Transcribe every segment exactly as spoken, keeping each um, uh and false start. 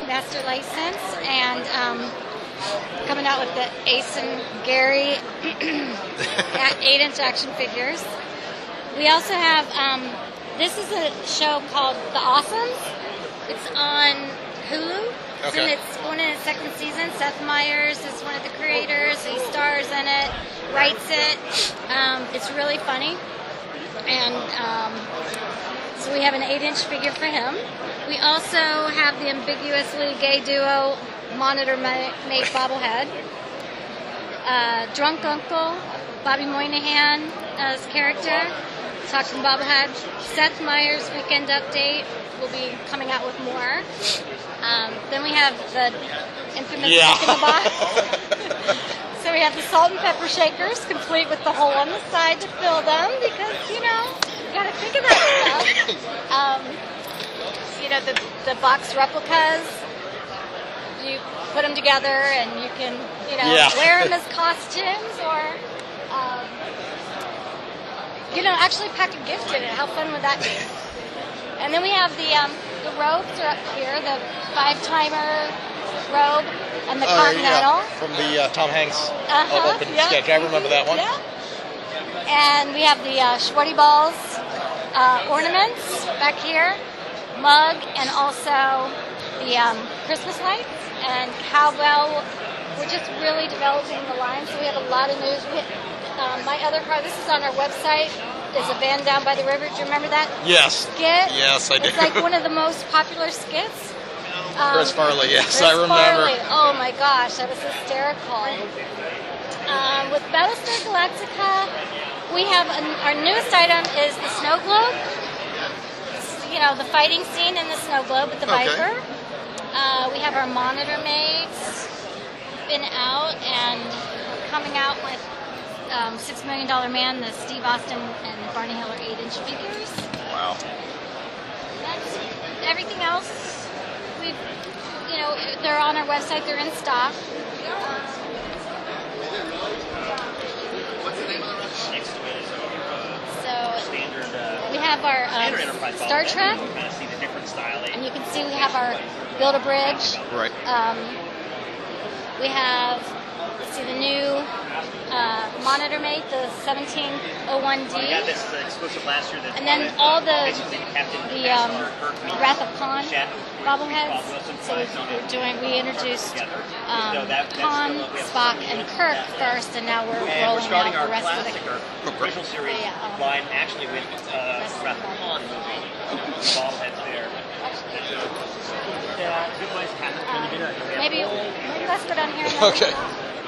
master license, and um, coming out with the Ace and Gary eight inch action figures. We also have, um, this is a show called The Awesomes. It's on Hulu. Okay. And it's going in its second season. Seth Meyers is one of the creators. He stars in it, writes it. Um, it's really funny. And um, so we have an eight inch figure for him. We also have the ambiguously gay duo Monitor Mate bobblehead. Uh, Drunk Uncle, Bobby Moynihan as character, talking bobblehead. Seth Meyers Weekend Update will be coming out with more. Um, then we have the infamous Yeah. Kick in the Box. So we have the salt and pepper shakers, complete with the hole on the side to fill them, because, you know, you gotta think of that stuff. Um, you know, the, the box replicas, you put them together and you can, you know, Yeah. wear them as costumes, or, um, you know, actually pack a gift in it. How fun would that be? And then we have the um, the robes are up here, the five-timer robe and the Oh, Continental. yeah. From the uh, Tom Hanks Uh-huh, open yeah. sketch. I remember that one. Yeah. And we have the uh, Schwarty Balls uh, ornaments back here, mug, and also the um, Christmas lights and cowbell. We're just really developing the line, so we have a lot of news. We, um, my other car, this is on our website, is a van down by the river. Do you remember that Yes. skit? Yes, I do. It's like one of the most popular skits. Um, Chris Farley, yes, Chris I remember. Farley. Oh my gosh, that was hysterical. Um, with Battlestar Galactica, we have an, our newest item is the snow globe. It's, you know, the fighting scene in the snow globe with the Okay. Viper. Uh, we have our monitor mates been out, and we're coming out with um, Six Million Dollar Man, the Steve Austin and Barney Hiller eight inch figures. Wow. That's everything else. We've, you know, they're on our website. They're in stock. Um, Next to it is our so standard, uh, we have our standard um, Enterprise Star bobblehead. Trek, You can kind of see the different styling. and you can see we have our Build a Bridge. Right. Um, we have, let's see, the new uh, Monitor Mate, the seventeen oh one D. We had this uh, exclusive last year. That And then wanted, all uh, the basically Captain the um, Ambassador Kirk meets Wrath of Khan Shat- bobbleheads. Bob Wilson So flies on we're it. doing, we introduced Together. um, So that- that's Khan, still- we have Spock, some and units Kirk out there. first, and now we're And we're rolling out starting our the rest of the. classic, our original series Yeah, um, line, actually with uh, Rest of Wrath the of Khan movie. Bobbleheads there. Yeah, good place to have it. Um, Really good. We have maybe, gold. maybe let's go down here. And then Okay.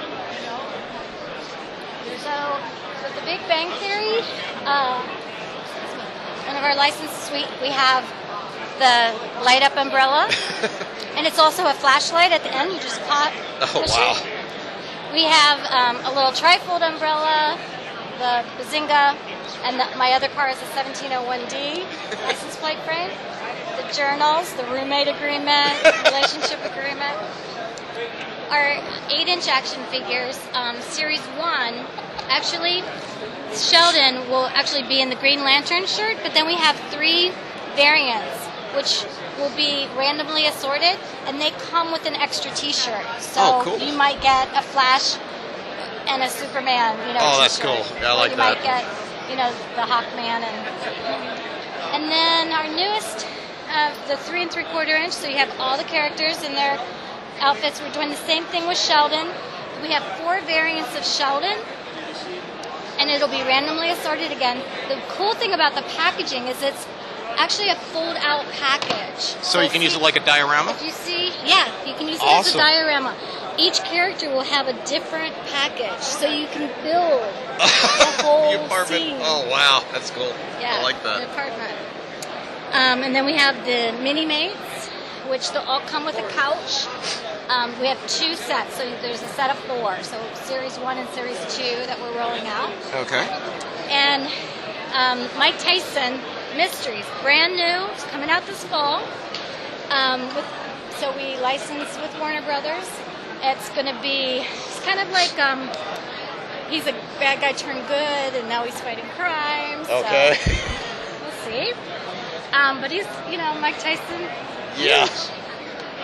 So, with the Big Bang Theory, uh, one of our licenses, we, we have the light up umbrella, and it's also a flashlight at the end. You just pop. Oh, push wow. it. We have um, a little trifold umbrella, the Bazinga, and the, my other car is a seventeen oh one D license plate frame. The journals, the roommate agreement, relationship agreement. Our eight inch action figures, um, Series one, actually, Sheldon will actually be in the Green Lantern shirt, but then we have three variants, which will be randomly assorted, and they come with an extra t-shirt. So Oh, cool. you might get a Flash and a Superman, you know, Oh, that's t-shirt. cool. Yeah, I Or like you that. might get, you know, the Hawkman. And and then our newest, uh, the three and three quarter inch, so you have all the characters in their outfits. We're doing the same thing with Sheldon. We have four variants of Sheldon, and it'll be randomly assorted again. The cool thing about the packaging is it's actually a fold-out package. So you can use it like a diorama? If you see, yeah, you can use it Awesome. as a diorama. Each character will have a different package, so you can build the whole The apartment. scene. Oh, wow. That's cool. Yeah, I like the that. apartment. Um, and then we have the mini mates, which they'll all come with a couch. Um, we have two sets, so there's a set of four. So Series one and Series two that we're rolling out. Okay. And um, Mike Tyson Mysteries, brand new, it's coming out this fall. Um, with, so we license with Warner Brothers. It's going to be, it's kind of like um, he's a bad guy turned good, and now he's fighting crime. So Okay. we'll see. Um, but he's, you know, Mike Tyson. Yeah. huge.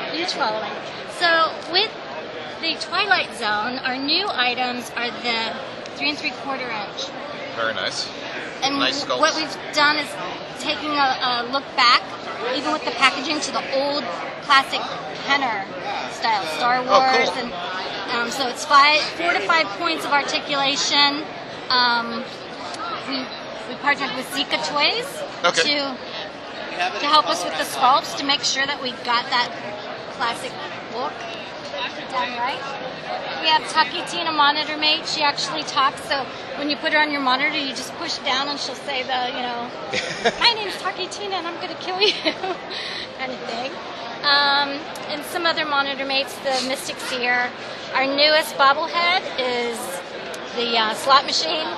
Huge following. So with the Twilight Zone, our new items are the three and three quarter inch. Very nice. And Nice sculpts. what we've done is taking a, a look back, even with the packaging, to the old classic Kenner style, Star Wars, Oh, cool. and um, so it's five, four to five points of articulation. Um, we we partnered with Zika Toys Okay. to to help us with the sculpts to make sure that we got that classic look done right. We have Tucky Tina Monitor Mate. She actually talks, so when you put her on your monitor, you just push down and she'll say the, you know, my name's Tucky Tina and I'm going to kill you kind of thing. Um, and some other monitor mates, the Mystic Seer. Our newest bobblehead is the uh, slot machine.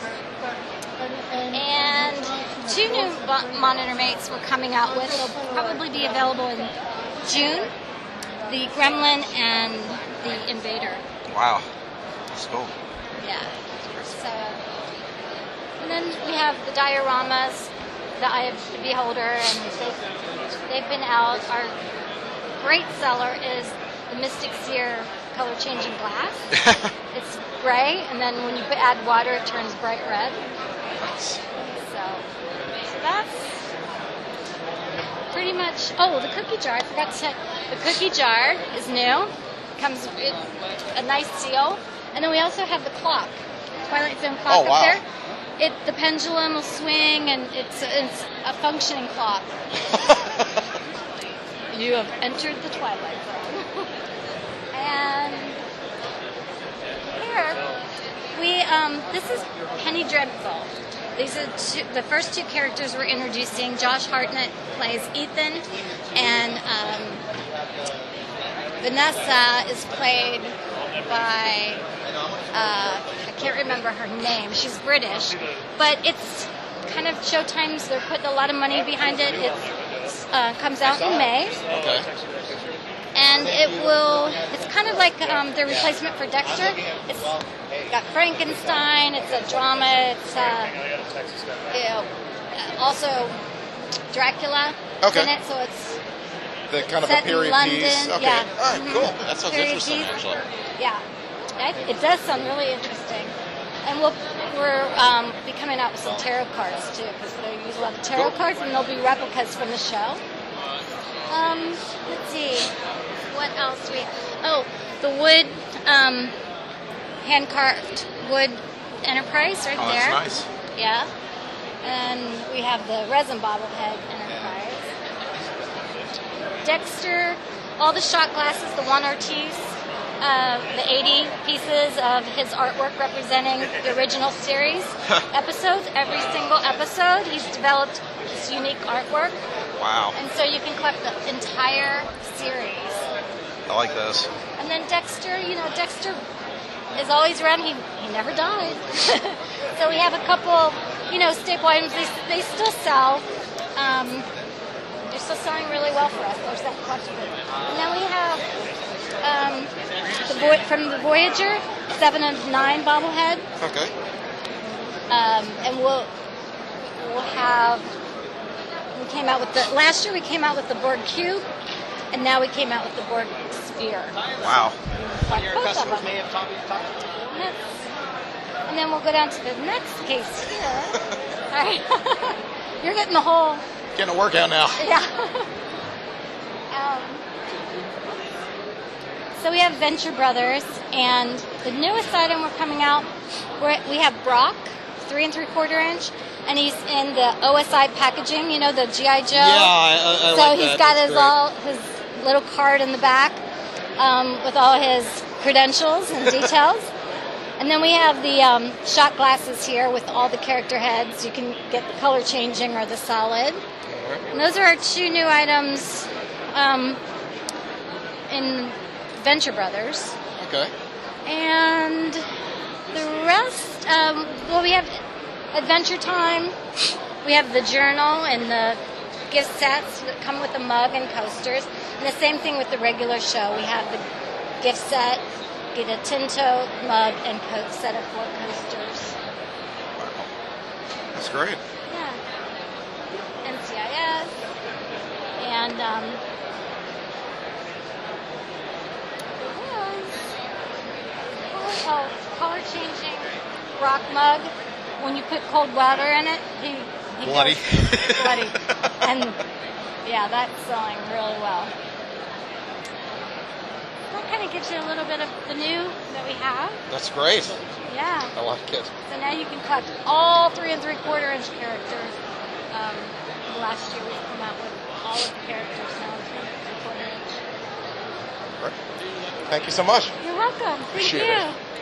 And two new bo- monitor mates we're coming out with. They'll probably be available in June. The Gremlin and the Invader. Wow. That's cool. Yeah. So, and then we have the dioramas, the Eye of the Beholder, and they've, they've been out. Our great seller is the Mystic Seer color changing glass. It's gray, and then when you put, add water, it turns bright red. Nice. So, so that's pretty much. Oh, the cookie jar. I forgot to say, the cookie jar is new. Comes with a nice seal, and then we also have the clock, Twilight Zone clock Oh, wow. up there. It the pendulum will swing, and it's it's a functioning clock. You have entered the Twilight Zone. And here we um this is Penny Dreadful. These are two, the first two characters we're introducing. Josh Hartnett plays Ethan, and um, Vanessa is played by, uh, I can't remember her name. She's British, but it's kind of Showtime's. They're putting a lot of money behind it. It uh, comes out in May. Okay. And it will, it's kind of like um, their replacement for Dexter. It's got Frankenstein, it's a drama, it's uh, you know, also Dracula Okay. in it, so it's The kind of a set in period London. piece. Okay. Yeah. All right, Mhm. cool. That sounds Period interesting, piece. actually. Yeah, I, it does sound really interesting. And we'll, we're um, be coming out with some tarot cards too, because they use a lot of tarot Cool. cards, and there'll be replicas from the show. Um, let's see, what else we have? Oh, the wood, um, hand carved wood Enterprise right Oh, there. that's nice. Yeah. And we have the resin bobblehead Enterprise. Dexter, all the shot glasses, the Juan Ortiz, uh, the eighty pieces of his artwork representing the original series episodes. Every single episode, he's developed this unique artwork. Wow. And so you can collect the entire series. I like this. And then Dexter, you know, Dexter is always around. He, he never died. So we have a couple, you know, staple items. They, they still sell. Um, they're still selling really well for us. There's that collectible. And then we have um, the Voy- from the Voyager seven of nine bobblehead. Okay. Um, and we'll we'll have. We came out with the last year. We came out with the Borg cube, and now we came out with the Borg sphere. Wow. Like Your both of customers them. may have talked talked to you. And that's- and then we'll go down to the next case here. All right. You're getting the whole, Getting a workout now. yeah. um, so we have Venture Brothers, and the newest item we're coming out, we're, we have Brock, three and three quarter inch, and he's in the O S I packaging, you know, the G I Joe. Yeah, I, I, I So like he's that. got That's his great. all his little card in the back um, with all his credentials and details. And then we have the um, shot glasses here with all the character heads. You can get the color changing or the solid. And those are our two new items um, in Venture Brothers. Okay. And the rest, um, well, we have Adventure Time. We have the journal and the gift sets that come with a mug and coasters. And the same thing with the regular show. We have the gift set, get a Tinto mug and co- set of four coasters. Wow. That's great. Yeah. N C I S. And um, rock mug. When you put cold water in it, he, he Bloody. goes bloody. And yeah, that's selling really well. That kind of gives you a little bit of the new that we have. That's great. Yeah. I like it. So now you can collect all three and three quarter inch characters. Um, last year we come out with all of the characters now in three and three quarter inch. Thank you so much. You're welcome. Thank Appreciate you. it.